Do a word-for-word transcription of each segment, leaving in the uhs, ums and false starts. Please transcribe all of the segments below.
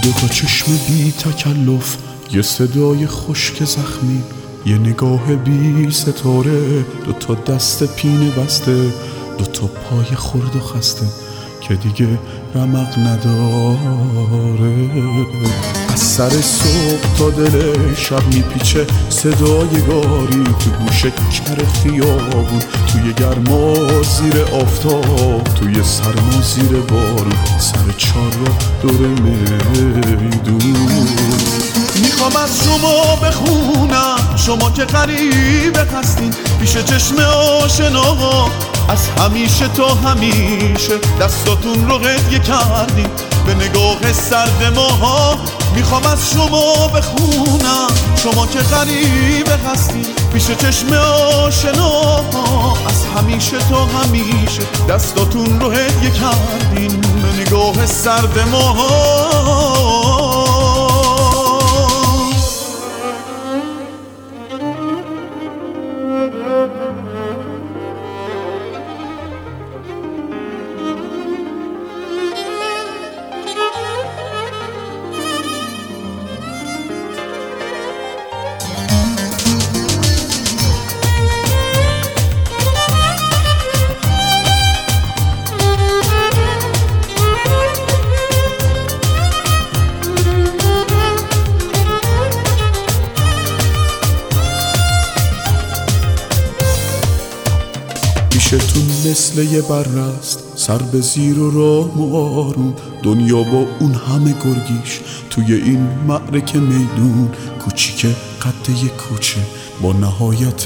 دوتا چشم بی تکلف، یه صدای خشک زخمی، یه نگاه بی ستاره، دوتا دست پینه بسته، دوتا پای خرد و خسته که دیگه رمق نداره. از سر صبح تا دل شب میپیچه صدای گاری تو گوش کر خیابون، توی گرما زیر آفتاب، توی سرما زیر بارون، سر چار را دور میدون. میخوام از شما بخونم، شما که غریبه هستین پیش چشم آشناها، از همیشه تا همیشه دستاتون رو هدیه کردین به نگاه سرد ماها. میخوام از شما بخونم، شما که غریبه هستین پیش چشم آشناها، از همیشه تا همیشه دستاتون رو هدیه کردین به نگاه سرد ماها. پیشتون مثل یه برست، سر به زیر و رام و آروم، دنیا با اون همه گرگیش توی این معرکه میدون، کوچیک قد یه کوچه با نهایت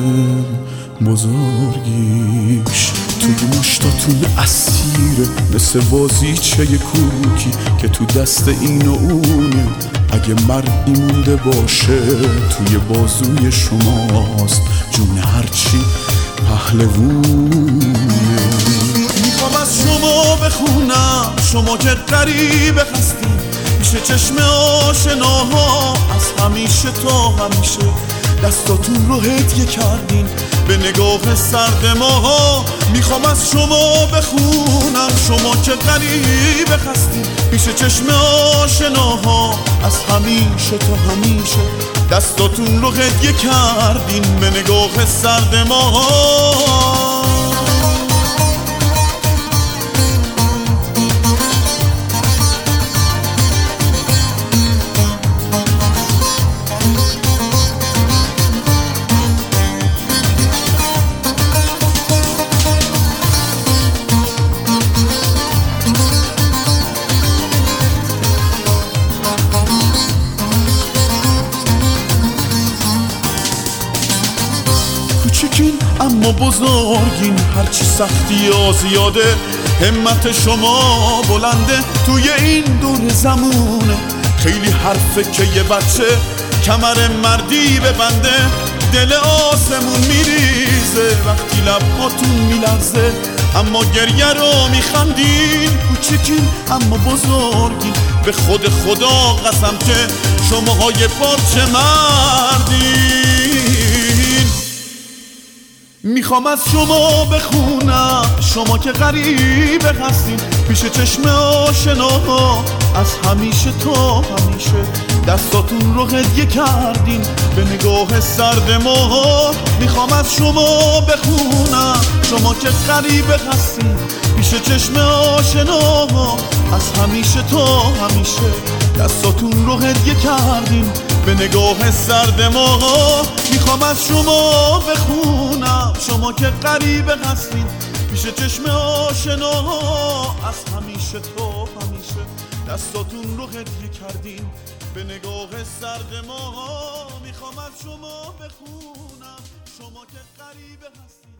بزرگیش. توی مشتاتون اسیره مثل بازیچه کوکی که تو دست این و اونه، اگه مردی مونده باشه توی بازوی شماست، جون هرچی پهلوونه. میخوام از شما بخونم، شما که غریبه هستین پیش چشم آشناها، از همیشه تا همیشه دستاتون رو هدیه کردین به نگاه سرد ماها. میخوام از شما بخونم، شما که غریبه هستین پیش چشم آشناها، از همیشه تا همیشه دستاتون رو هدیه کردین به نگاه سرد ماها. کوچیکین اما بزرگین، هرچی سختی ها زیاده همت شما بلنده توی این دور زمونه. خیلی حرفه که یه بچه کمر مردی ببنده، دل آسمون میریزه وقتی لبهاتون میلرزه، اما گریه رو میخندین. کوچیکین اما بزرگین، به خود خدا قسم که شماهای پارچه مردین. میخوام از شما بخونم، شما که غریبه هستین پیش چشم آشناها، از همیشه تا همیشه دستاتون رو هدیه کردین به نگاه سرد ماها. میخوام از شما بخونم، شما که غریبه هستین پیش چشم آشناها، از همیشه تا همیشه دستاتون رو هدیه کردین به نگاه سرد ماها. میخوام از شما بخونم، شما که غریبه هستین پیش چشم آشناها، از همیشه تا همیشه دستاتون رو هدیه کردین به نگاه سرد ماها. میخوام از شما بخونم، شما که غریبه هستین.